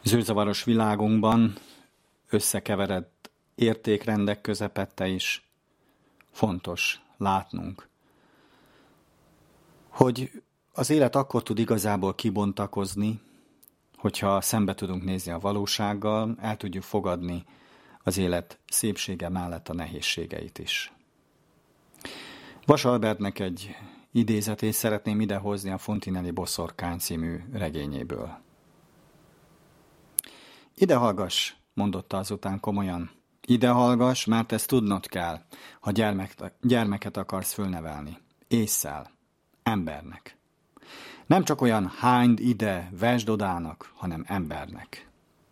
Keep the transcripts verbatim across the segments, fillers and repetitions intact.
zűrzavaros világunkban összekeveredett értékrendek közepette is fontos látnunk, hogy az élet akkor tud igazából kibontakozni, hogyha szembe tudunk nézni a valósággal, el tudjuk fogadni az élet szépsége mellett a nehézségeit is. Vas Albertnek egy idézetét szeretném idehozni a Fontinelli Boszorkány című regényéből. Ide hallgass, mondotta azután komolyan. Ide hallgass, mert ezt tudnod kell, ha gyermek, gyermeket akarsz fölnevelni. Ésszel, embernek. Nem csak olyan hányd ide, vesd odának, hanem embernek.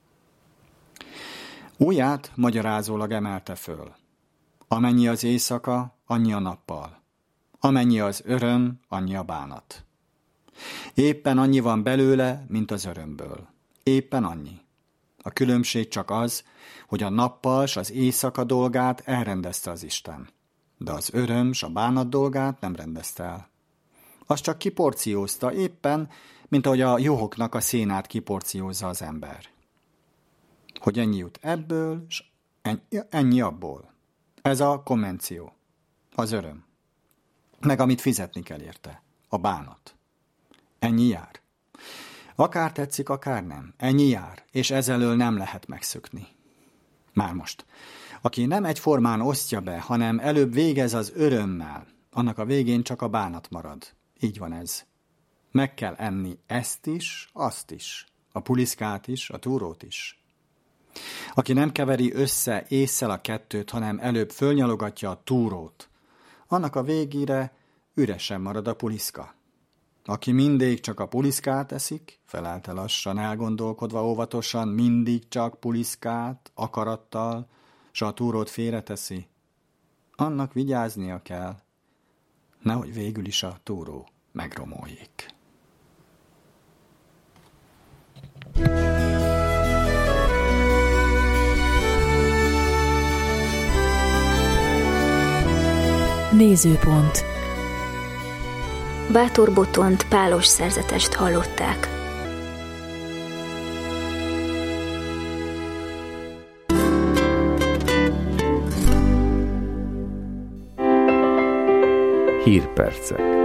Ujját magyarázólag emelte föl. Amennyi az éjszaka, annyi a nappal. Amennyi az öröm, annyi a bánat. Éppen annyi van belőle, mint az örömből. Éppen annyi. A különbség csak az, hogy a nappal s az éjszaka dolgát elrendezte az Isten, de az öröm s a bánat dolgát nem rendezte el. Azt csak kiporciózta éppen, mint ahogy a juhoknak a szénát kiporciózza az ember. Hogy ennyi jut ebből, s ennyi, ennyi abból. Ez a konvenció, az öröm. Meg amit fizetni kell érte, a bánat. Ennyi jár. Akár tetszik, akár nem. Ennyi jár, és ezelől nem lehet megszökni. Már most. Aki nem egyformán osztja be, hanem előbb végez az örömmel, annak a végén csak a bánat marad. Így van ez. Meg kell enni ezt is, azt is. A puliszkát is, a túrót is. Aki nem keveri össze ésszel a kettőt, hanem előbb fölnyalogatja a túrót, annak a végére üresen marad a puliszka. Aki mindig csak a puliszkát eszik, felelte lassan, elgondolkodva óvatosan, mindig csak puliszkát, akarattal, s a túrót félreteszi, annak vigyáznia kell, nehogy végül is a túró megromoljék. Nézőpont. Bátor Botont pálos szerzetest hallották. Hírpercek.